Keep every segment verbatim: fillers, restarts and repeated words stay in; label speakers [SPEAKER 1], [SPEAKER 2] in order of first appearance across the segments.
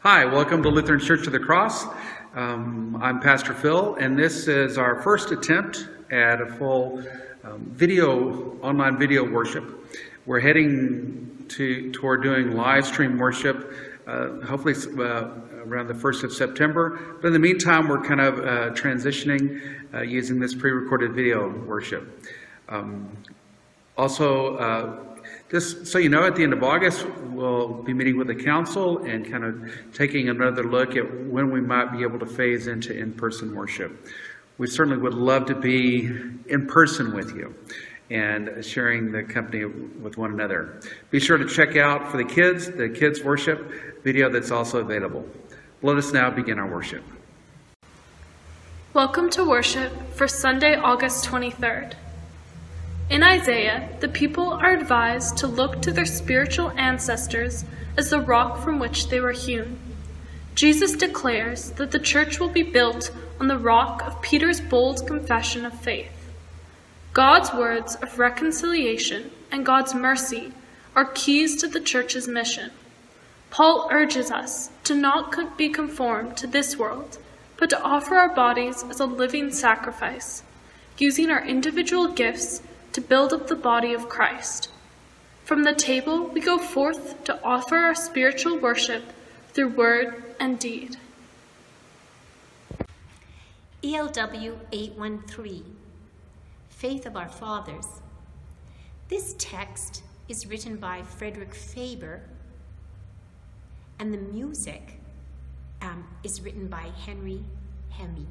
[SPEAKER 1] Hi, welcome to Lutheran Church of the Cross. Um, I'm Pastor Phil, and this is our first attempt at a full um, video, online video worship. We're heading to toward doing live stream worship, uh, hopefully uh, around the first of September. But in the meantime, we're kind of uh, transitioning uh, using this pre-recorded video worship. Um, also, uh, Just so you know, at the end of August, we'll be meeting with the council and kind of taking another look at when we might be able to phase into in-person worship. We certainly would love to be in person with you and sharing the company with one another. Be sure to check out for the kids, the kids worship video that's also available. Let us now begin our worship.
[SPEAKER 2] Welcome to worship for Sunday, August twenty-third. In Isaiah, the people are advised to look to their spiritual ancestors as the rock from which they were hewn. Jesus declares that the church will be built on the rock of Peter's bold confession of faith. God's words of reconciliation and God's mercy are keys to the church's mission. Paul urges us to not be conformed to this world, but to offer our bodies as a living sacrifice, using our individual gifts to build up the body of Christ. From the table, we go forth to offer our spiritual worship through word and deed.
[SPEAKER 3] E L W eight one three, Faith of Our Fathers. This text is written by Frederick Faber, and the music um, is written by Henry Hemme.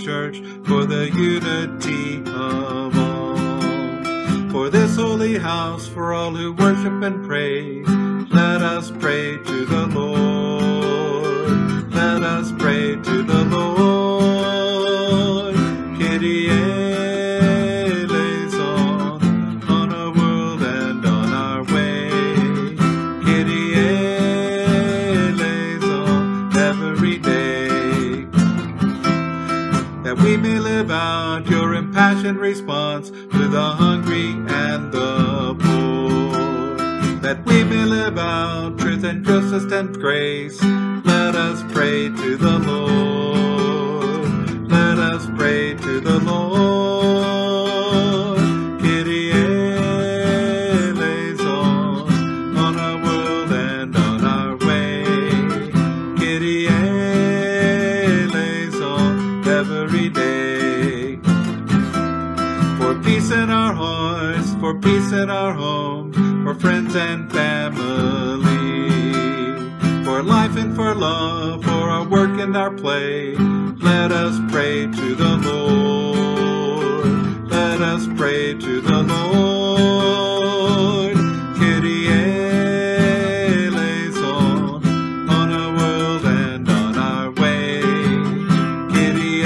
[SPEAKER 4] church, for the unity of all. For this holy house, for all who worship and pray, let us pray to the Lord. Let us pray to the Lord. Kyrie eleison, on our world and on our way. Kyrie eleison, every day. That we may live out your impassioned response to the hungry and the poor. That we may live out truth and justice and grace. Let us pray to the Lord. Let us pray to the Lord. Kyrie eleison, on our world and on our way. Kyrie eleison, every day. For peace in our hearts, for peace in our homes, for friends and family, for life and for love, for our work and our play. Let us pray to the Lord. Let us pray to the Lord. Kyrie eleison, on our world and on our way. Kyrie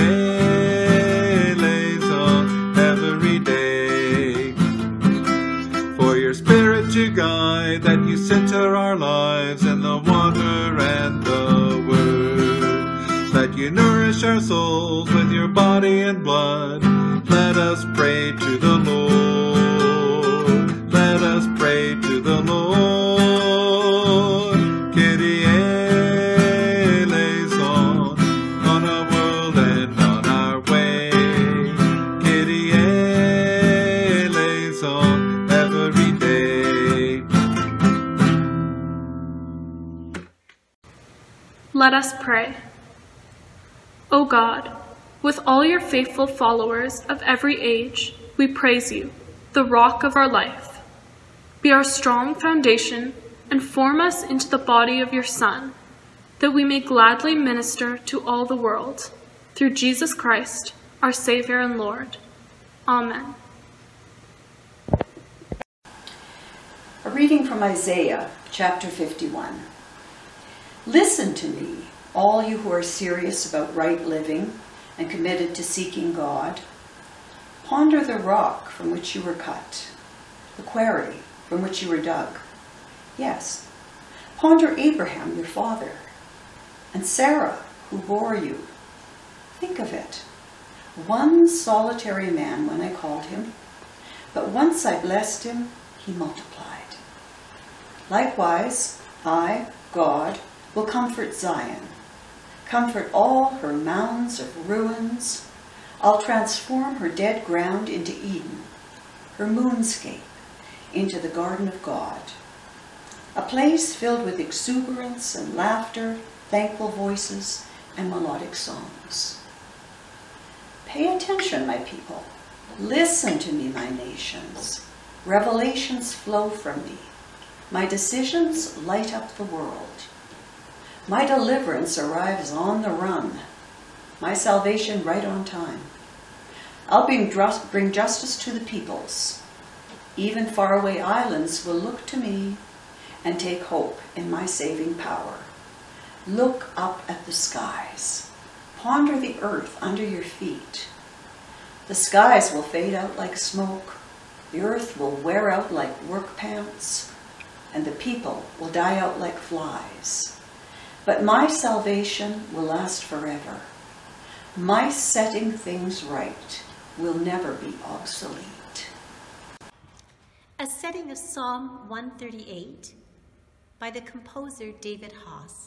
[SPEAKER 4] eleison, every day. For your Spirit to guide, that you center our lives in the water and the word. That you nourish our souls with your body and blood. Let us pray to the Lord. Let us pray to the Lord. Kyrie eleison, on our world and on our way. Kyrie eleison, every day.
[SPEAKER 2] Let us pray. O God, with all your faithful followers of every age, we praise you, the rock of our life. Be our strong foundation and form us into the body of your Son, that we may gladly minister to all the world. Through Jesus Christ, our Savior and Lord. Amen.
[SPEAKER 5] A reading from Isaiah, chapter fifty-one. Listen to me, all you who are serious about right living and committed to seeking God. Ponder the rock from which you were cut, the quarry from which you were dug. Yes, ponder Abraham, your father, and Sarah, who bore you. Think of it. One solitary man when I called him, but once I blessed him, he multiplied. Likewise, I, God, will comfort Zion, comfort all her mounds of ruins. I'll transform her dead ground into Eden, her moonscape into the garden of God, a place filled with exuberance and laughter, thankful voices, and melodic songs. Pay attention, my people. Listen to me, my nations. Revelations flow from me. My decisions light up the world. My deliverance arrives on the run. My salvation right on time. I'll bring, bring justice to the peoples. Even faraway islands will look to me and take hope in my saving power. Look up at the skies. Ponder the earth under your feet. The skies will fade out like smoke. The earth will wear out like work pants. And the people will die out like flies. But my salvation will last forever. My setting things right will never be obsolete.
[SPEAKER 3] A setting of Psalm one thirty-eight by the composer David Haas.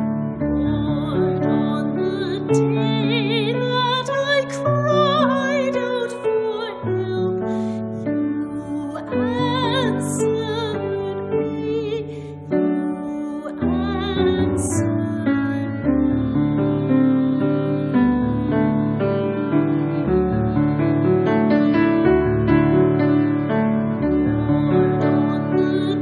[SPEAKER 6] Lord, on the day that I cried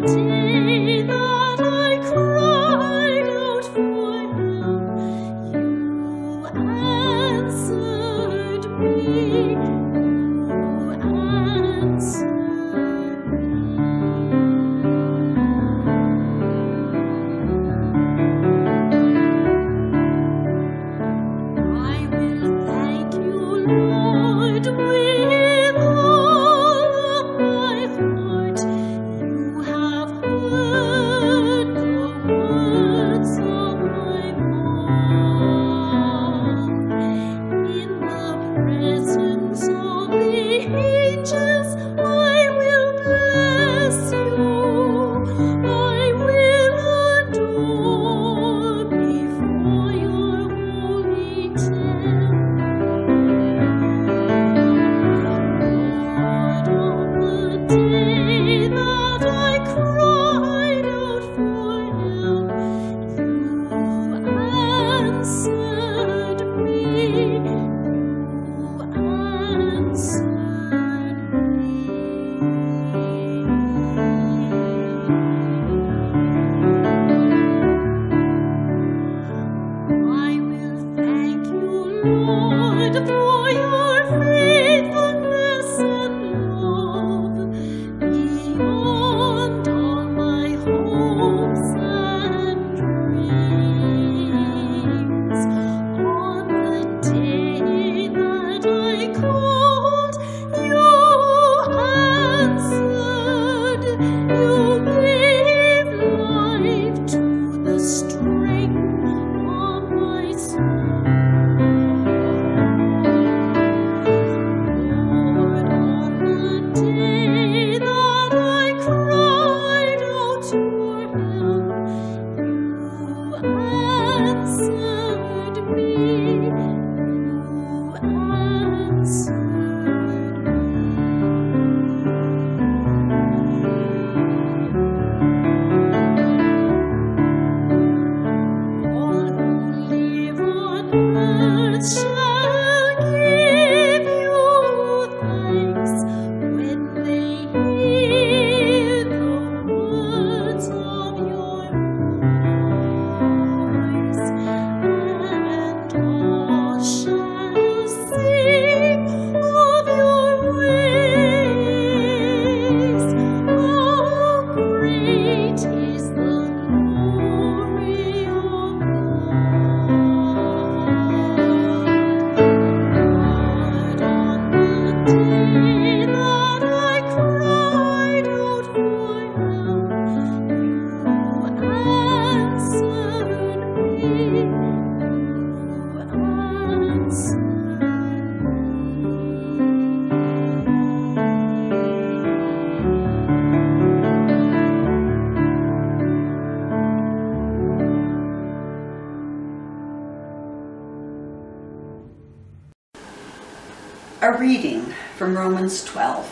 [SPEAKER 5] A reading from Romans twelve.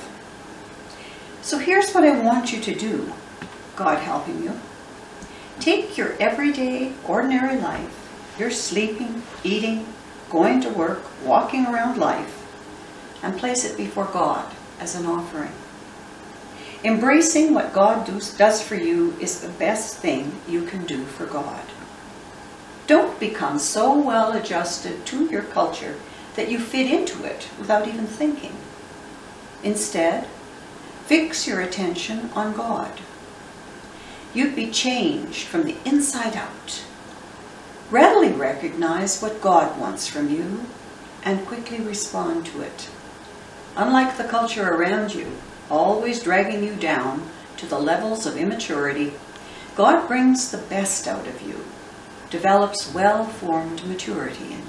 [SPEAKER 5] So here's what I want you to do, God helping you. Take your everyday, ordinary life, your sleeping, eating, going to work, walking around life, and place it before God as an offering. Embracing what God does for you is the best thing you can do for God. Don't become so well adjusted to your culture that you fit into it without even thinking. Instead, fix your attention on God. You'd be changed from the inside out. Readily recognize what God wants from you and quickly respond to it. Unlike the culture around you, always dragging you down to the levels of immaturity, God brings the best out of you, develops well-formed maturity in you.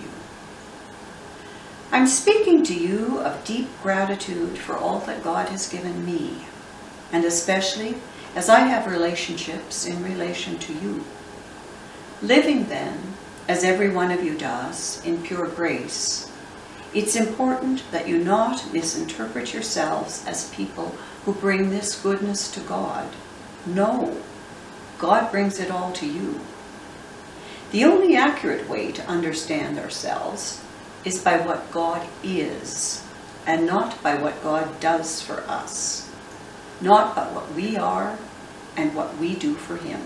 [SPEAKER 5] I'm speaking to you of deep gratitude for all that God has given me, and especially as I have relationships in relation to you. Living then, as every one of you does, in pure grace, it's important that you not misinterpret yourselves as people who bring this goodness to God. No, God brings it all to you. The only accurate way to understand ourselves is by what God is, and not by what God does for us. Not by what we are, and what we do for him.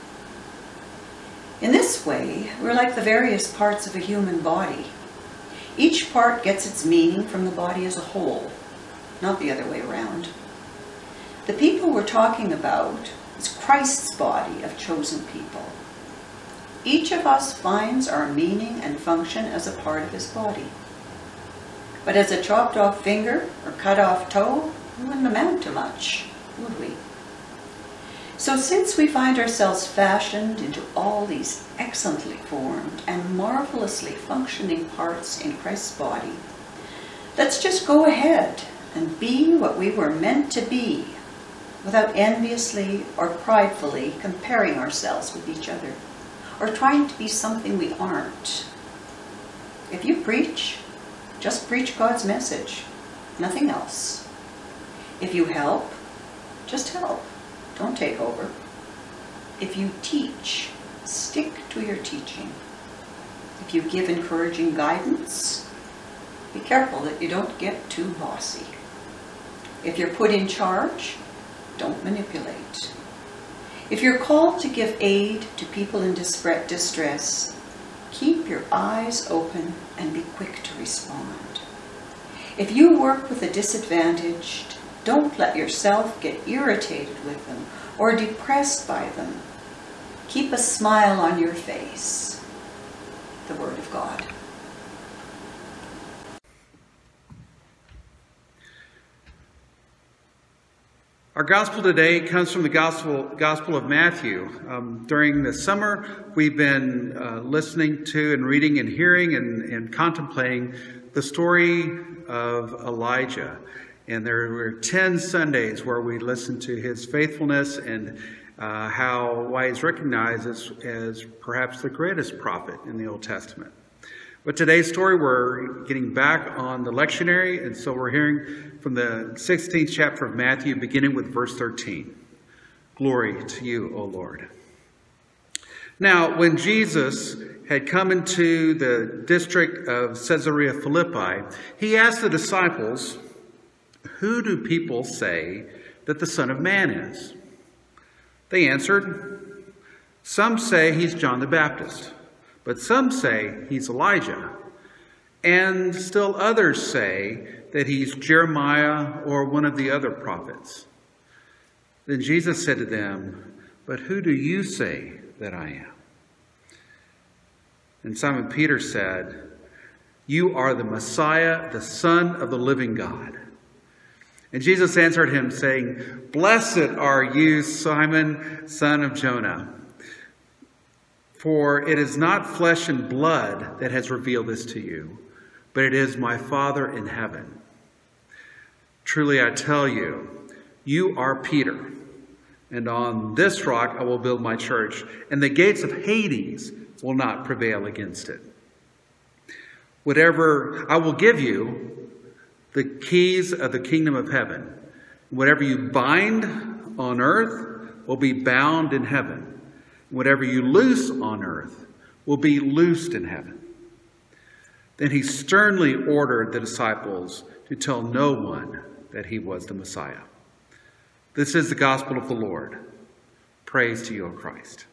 [SPEAKER 5] In this way, we're like the various parts of a human body. Each part gets its meaning from the body as a whole, not the other way around. The people we're talking about is Christ's body of chosen people. Each of us finds our meaning and function as a part of his body. But as a chopped off finger or cut off toe, we wouldn't amount to much, would we? So since we find ourselves fashioned into all these excellently formed and marvelously functioning parts in Christ's body, let's just go ahead and be what we were meant to be without enviously or pridefully comparing ourselves with each other or trying to be something we aren't. If you preach, just preach God's message, nothing else. If you help, just help. Don't take over. If you teach, stick to your teaching. If you give encouraging guidance, be careful that you don't get too bossy. If you're put in charge, don't manipulate. If you're called to give aid to people in distress, keep your eyes open and be quick to respond. If you work with the disadvantaged, don't let yourself get irritated with them or depressed by them. Keep a smile on your face. The Word of God.
[SPEAKER 1] Our gospel today comes from the Gospel, gospel of Matthew. Um, during the summer, we've been uh, listening to and reading and hearing and, and contemplating the story of Elijah. And there were ten Sundays where we listened to his faithfulness and uh, how why he's recognized as, as perhaps the greatest prophet in the Old Testament. But today's story, we're getting back on the lectionary, and so we're hearing from the sixteenth chapter of Matthew, beginning with verse thirteen. Glory to you, O Lord. Now, when Jesus had come into the district of Caesarea Philippi, he asked the disciples, "Who do people say that the Son of Man is?" They answered, "Some say he's John the Baptist, but some say he's Elijah, and still others say that he's Jeremiah or one of the other prophets." Then Jesus said to them, "But who do you say that I am?" And Simon Peter said, "You are the Messiah, the Son of the living God." And Jesus answered him, saying, "Blessed are you, Simon, son of Jonah. For it is not flesh and blood that has revealed this to you, but it is my Father in heaven. Truly I tell you, you are Peter, and on this rock I will build my church, and the gates of Hades will not prevail against it. Whatever I will give you, the keys of the kingdom of heaven. Whatever you bind on earth will be bound in heaven. Whatever you loose on earth will be loosed in heaven." Then he sternly ordered the disciples to tell no one that he was the Messiah. This is the gospel of the Lord. Praise to you, O Christ.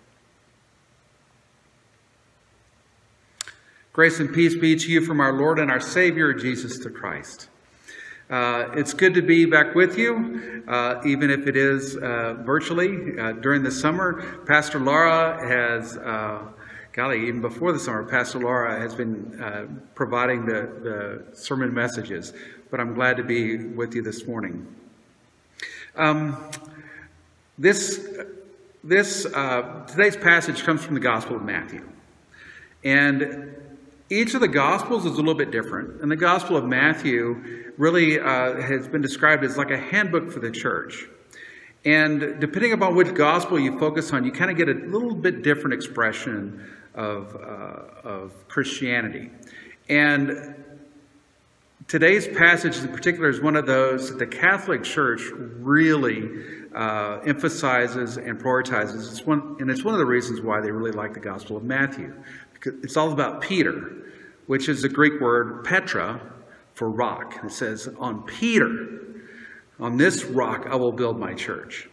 [SPEAKER 1] Grace and peace be to you from our Lord and our Savior, Jesus the Christ. Uh, it's good to be back with you, uh, even if it is uh, virtually. Uh, during the summer, Pastor Laura has, uh, golly, even before the summer, Pastor Laura has been uh, providing the, the sermon messages. But I'm glad to be with you this morning. Um, this, this, uh, today's passage comes from the Gospel of Matthew. And each of the Gospels is a little bit different. And the Gospel of Matthew really uh, has been described as like a handbook for the church. And depending upon which Gospel you focus on, you kind of get a little bit different expression of, uh, of Christianity. And today's passage in particular is one of those that the Catholic Church really uh, emphasizes and prioritizes. It's one, and it's one of the reasons why they really like the Gospel of Matthew. Because it's all about Peter, which is the Greek word Petra for rock. It says, on Peter, on this rock I will build my church.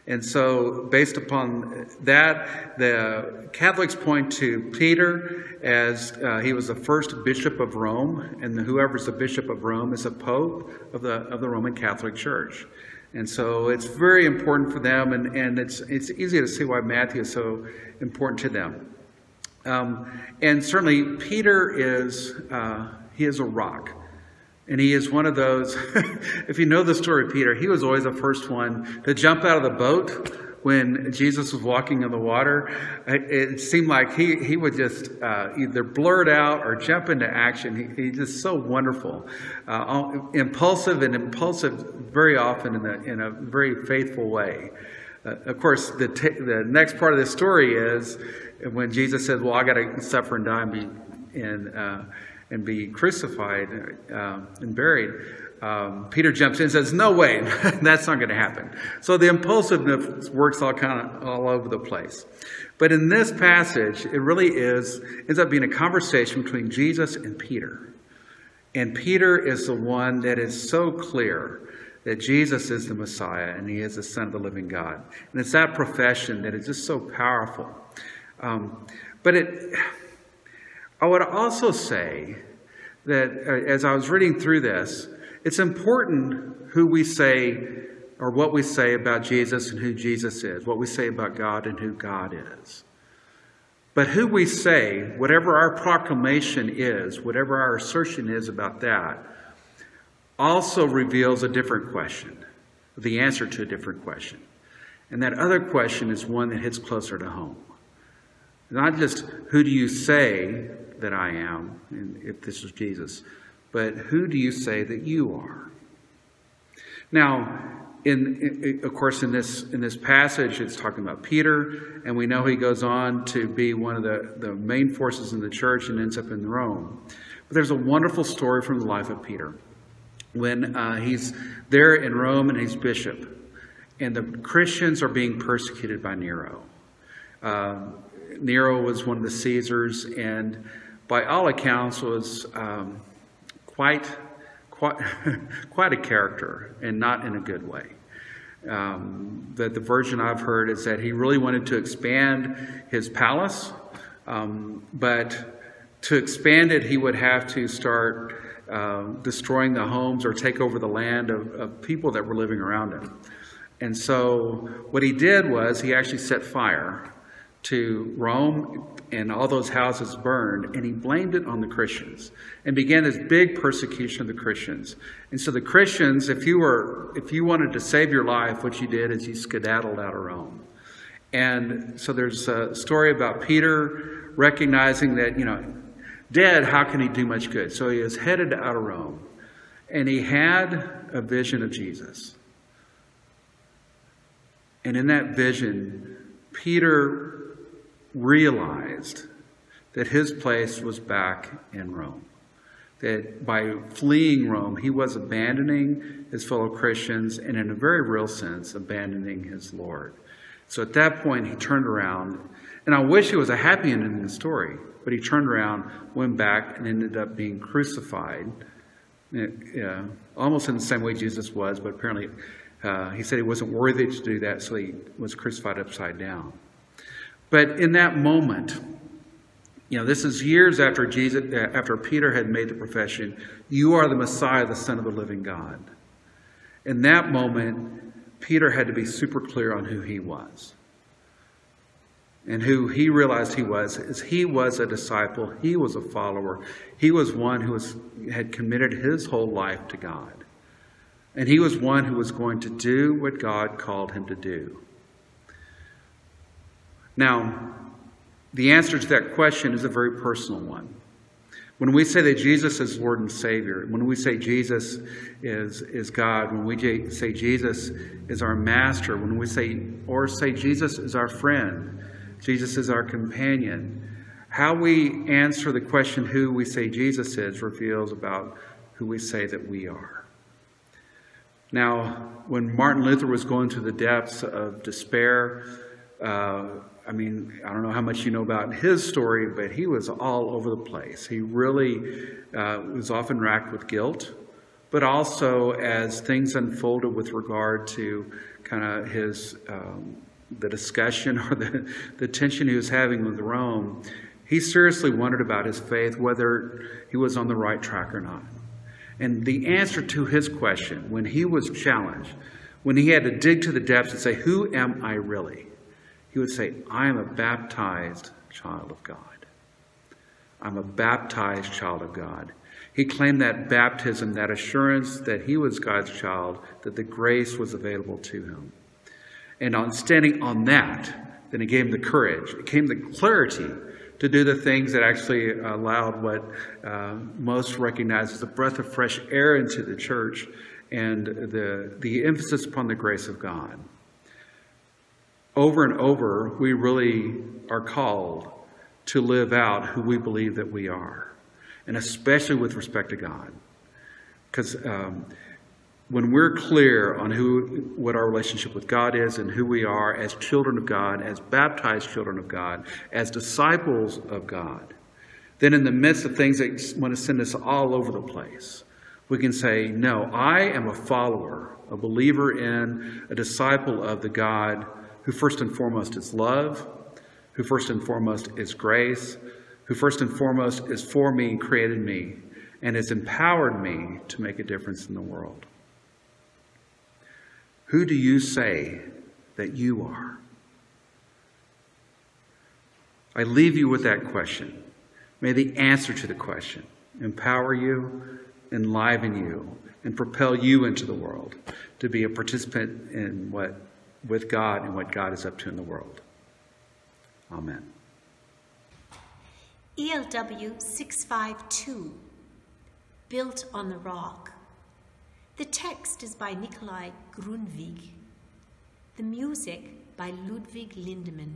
[SPEAKER 1] And so based upon that, the Catholics point to Peter as uh, he was the first bishop of Rome, and whoever's the bishop of Rome is a pope of the of the Roman Catholic Church. And so it's very important for them, and, and it's it's easy to see why Matthew is so important to them. Um, and certainly Peter is, uh, he is a rock. And he is one of those, if you know the story of Peter, he was always the first one to jump out of the boat when Jesus was walking in the water. It seemed like he, he would just uh, either blurt out or jump into action. He, he's just so wonderful. Uh, impulsive and impulsive very often in a, in a very faithful way. Uh, of course, the, t- the next part of the story is when Jesus says, well, I got to suffer and die and be, and, uh, and be crucified uh, and buried. Um, Peter jumps in and says, no way, that's not going to happen. So the impulsiveness works all kind of all over the place. But in this passage, it really is, ends up being a conversation between Jesus and Peter. And Peter is the one that is so clear that Jesus is the Messiah and he is the Son of the living God. And it's that profession that is just so powerful. Um, but it, I would also say that uh, as I was reading through this, it's important who we say or what we say about Jesus and who Jesus is, what we say about God and who God is. But who we say, whatever our proclamation is, whatever our assertion is about that, also reveals a different question, the answer to a different question. And that other question is one that hits closer to home. Not just who do you say that I am, and if this is Jesus, but who do you say that you are? Now, in, in of course, in this in this passage, it's talking about Peter, and we know he goes on to be one of the, the main forces in the church and ends up in Rome. But there's a wonderful story from the life of Peter. When uh, he's there in Rome and he's bishop, and the Christians are being persecuted by Nero. Uh, Nero was one of the Caesars, and by all accounts was um, quite, quite, quite a character, and not in a good way. Um, the, the version I've heard is that he really wanted to expand his palace, um, but to expand it, he would have to start uh, destroying the homes or take over the land of, of people that were living around him. And so what he did was he actually set fire to Rome, and all those houses burned, and he blamed it on the Christians and began this big persecution of the Christians. And so the Christians, if you were, if you wanted to save your life, what you did is you skedaddled out of Rome. And so there's a story about Peter recognizing that, you know, dead, how can he do much good? So he is headed out of Rome, and he had a vision of Jesus. And in that vision, Peter realized that his place was back in Rome. That by fleeing Rome, he was abandoning his fellow Christians and, in a very real sense, abandoning his Lord. So at that point, he turned around, and I wish it was a happy ending in the story, but he turned around, went back, and ended up being crucified, uh, almost in the same way Jesus was, but apparently uh, he said he wasn't worthy to do that, so he was crucified upside down. But in that moment, you know, this is years after Jesus, after Peter had made the profession, you are the Messiah, the Son of the living God. In that moment, Peter had to be super clear on who he was. And who he realized he was, is he was a disciple, he was a follower, he was one who was, had committed his whole life to God. And he was one who was going to do what God called him to do. Now, the answer to that question is a very personal one. When we say that Jesus is Lord and Savior, when we say Jesus is, is God, when we say Jesus is our Master, when we say, or say Jesus is our friend, Jesus is our companion, how we answer the question who we say Jesus is reveals about who we say that we are. Now, when Martin Luther was going through the depths of despair, uh, I mean, I don't know how much you know about his story, but he was all over the place. He really uh, was often racked with guilt, but also as things unfolded with regard to kind of his um, the discussion or the, the tension he was having with Rome, he seriously wondered about his faith, whether he was on the right track or not. And the answer to his question, when he was challenged, when he had to dig to the depths and say, who am I really? He would say, I am a baptized child of God. I'm a baptized child of God. He claimed that baptism, that assurance that he was God's child, that the grace was available to him. And on standing on that, then it gave him the courage. It came the clarity to do the things that actually allowed what uh, most recognize as a breath of fresh air into the church and the, the emphasis upon the grace of God. Over and over, we really are called to live out who we believe that we are, and especially with respect to God. Because um, when we're clear on who, what our relationship with God is and who we are as children of God, as baptized children of God, as disciples of God, then in the midst of things that want to send us all over the place, we can say, no, I am a follower, a believer in, a disciple of the God who first and foremost is love, who first and foremost is grace, who first and foremost is for me and created me, and has empowered me to make a difference in the world. Who do you say that you are? I leave you with that question. May the answer to the question empower you, enliven you, and propel you into the world to be a participant in what, with God and what God is up to in the world. Amen.
[SPEAKER 3] E L W six five two, Built on the Rock. The text is by Nikolai Grundtvig. The music by Ludwig Lindemann.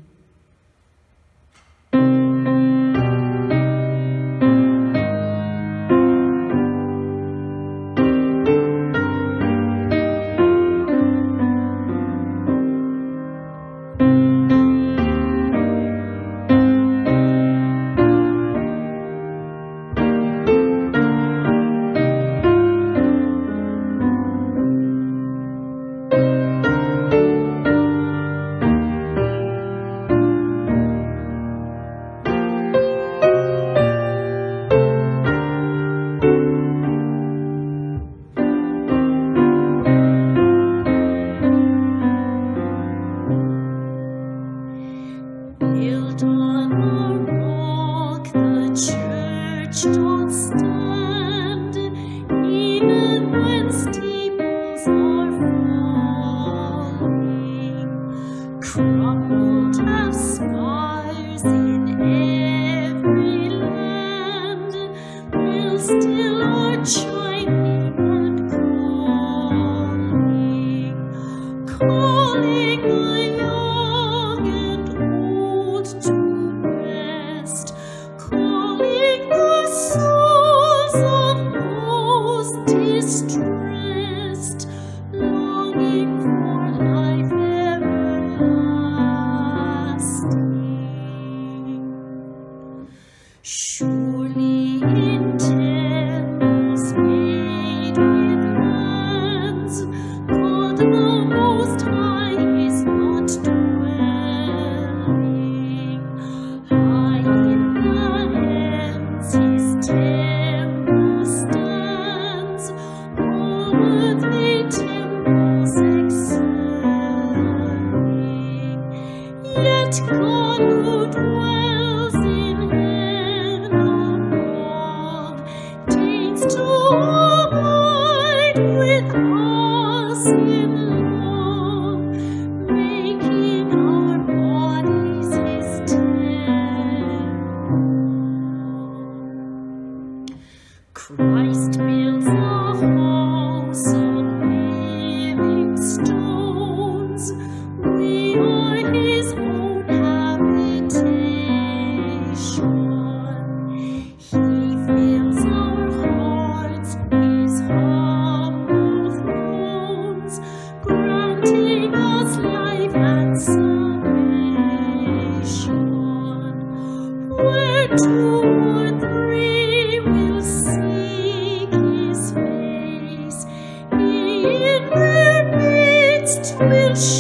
[SPEAKER 6] Will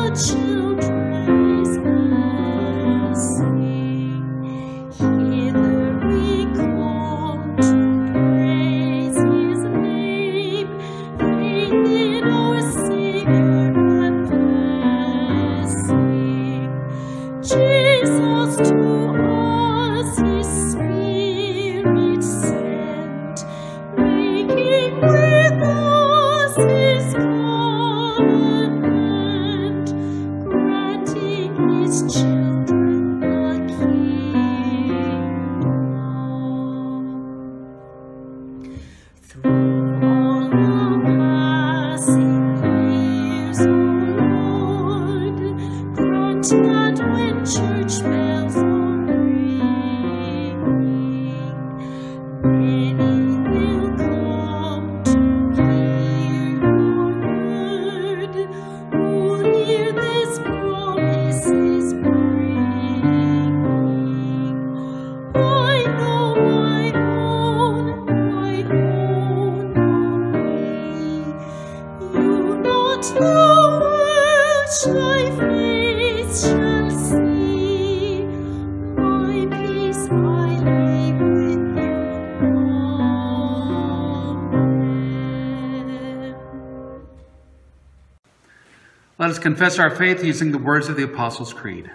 [SPEAKER 1] Let us confess our faith using the words of the Apostles' Creed.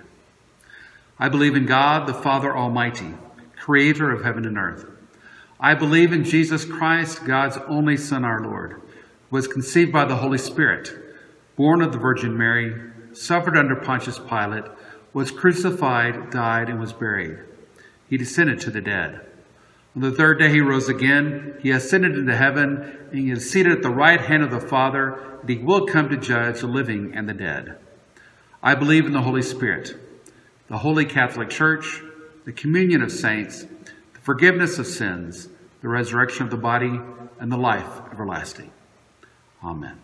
[SPEAKER 1] I believe in God, the Father Almighty, creator of heaven and earth. I believe in Jesus Christ, God's only Son, our Lord, who was conceived by the Holy Spirit, born of the Virgin Mary, suffered under Pontius Pilate, was crucified, died, and was buried. He descended to the dead. On the third day he rose again. He ascended into heaven, and he is seated at the right hand of the Father, and he will come to judge the living and the dead. I believe in the Holy Spirit, the Holy Catholic Church, the communion of saints, the forgiveness of sins, the resurrection of the body, and the life everlasting. Amen.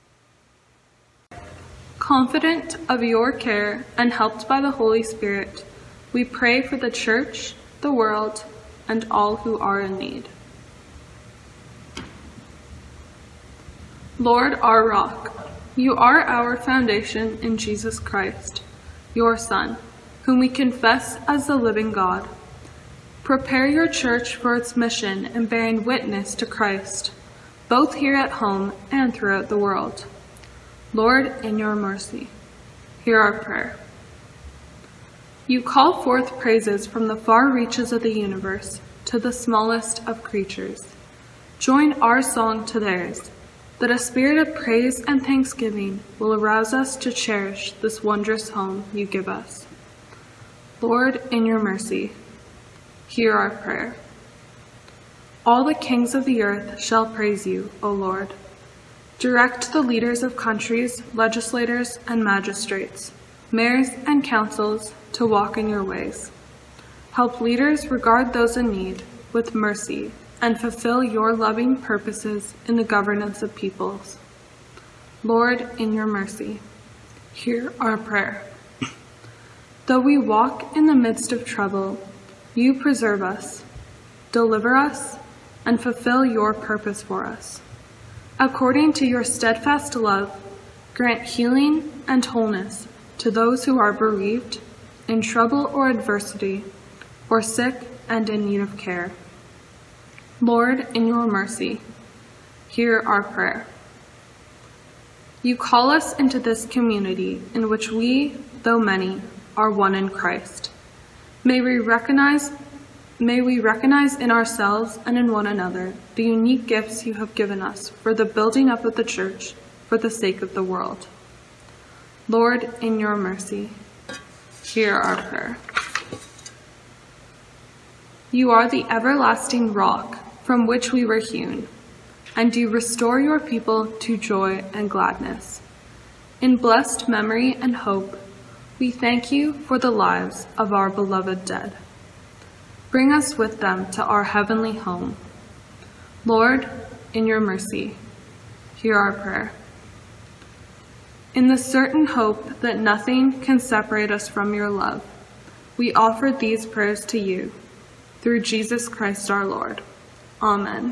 [SPEAKER 2] Confident of your care and helped by the Holy Spirit, we pray for the Church, the world, and all who are in need. Lord, our rock, you are our foundation in Jesus Christ, your Son, whom we confess as the living God. Prepare your church for its mission in bearing witness to Christ, both here at home and throughout the world. Lord, in your mercy, hear our prayer. You call forth praises from the far reaches of the universe to the smallest of creatures. Join our song to theirs, that a spirit of praise and thanksgiving will arouse us to cherish this wondrous home you give us. Lord, in your mercy, hear our prayer. All the kings of the earth shall praise you, O Lord. Direct the leaders of countries, legislators, and magistrates, mayors and councils to walk in your ways. Help leaders regard those in need with mercy and fulfill your loving purposes in the governance of peoples. Lord, in your mercy, hear our prayer. Though we walk in the midst of trouble, you preserve us, deliver us, and fulfill your purpose for us. According to your steadfast love, grant healing and wholeness to those who are bereaved, in trouble or adversity, or sick and in need of care. Lord, in your mercy, hear our prayer. You call us into this community in which we, though many, are one in Christ. May we recognize, may we recognize in ourselves and in one another the unique gifts you have given us for the building up of the church for the sake of the world. Lord, in your mercy, hear our prayer. You are the everlasting rock from which we were hewn, and you restore your people to joy and gladness. In blessed memory and hope, we thank you for the lives of our beloved dead. Bring us with them to our heavenly home. Lord, in your mercy, hear our prayer. In the certain hope that nothing can separate us from your love, we offer these prayers to you, through Jesus Christ our Lord. Amen.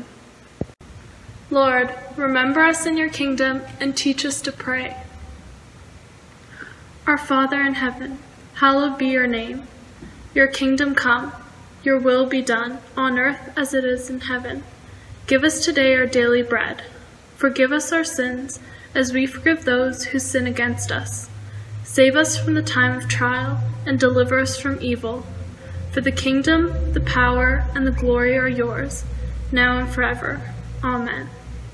[SPEAKER 2] Lord, remember us in your kingdom and teach us to pray. Our Father in heaven, hallowed be your name. Your kingdom come, your will be done, on earth as it is in heaven. Give us today our daily bread. Forgive us our sins, as we forgive those who sin against us. Save us from the time of trial, and deliver us from evil. For the kingdom, the power, and the glory are yours, now and forever. Amen.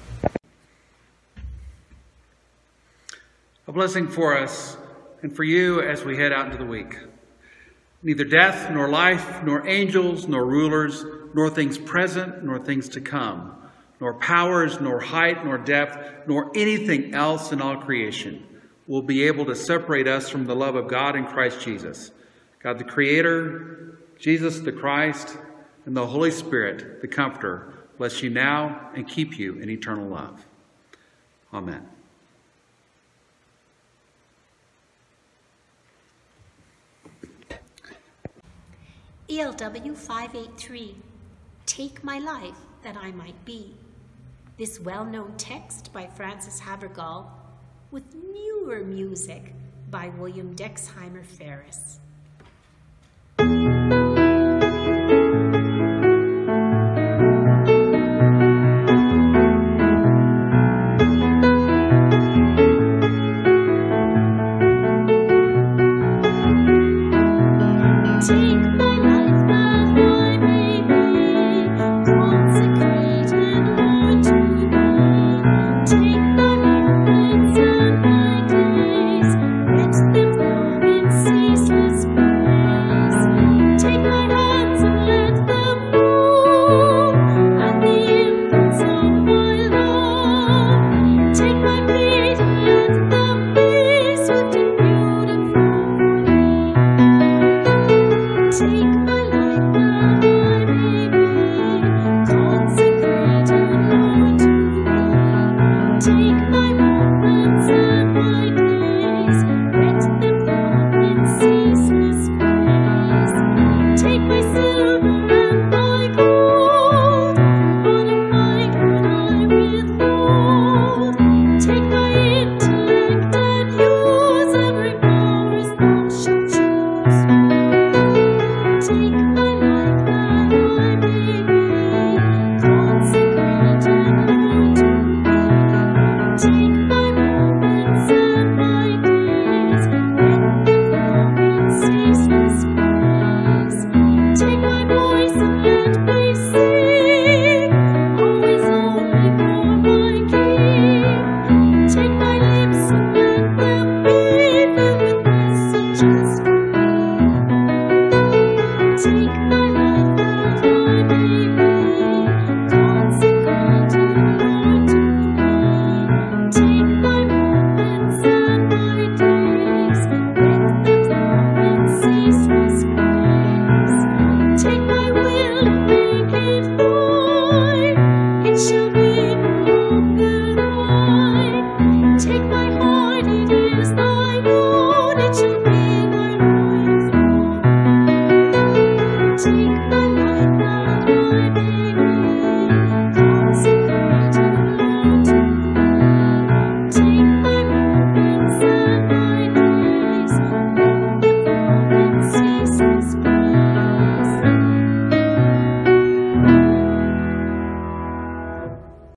[SPEAKER 1] A blessing for us and for you as we head out into the week. Neither death, nor life, nor angels, nor rulers, nor things present, nor things to come, nor powers, nor height, nor depth, nor anything else in all creation will be able to separate us from the love of God in Christ Jesus. God the Creator, Jesus the Christ, and the Holy Spirit, the Comforter, bless you now and keep you in eternal love. Amen.
[SPEAKER 3] E L W five eighty-three, Take My Life That I Might Be. This well-known text by Frances Havergal with newer music by William Dexheimer Ferris.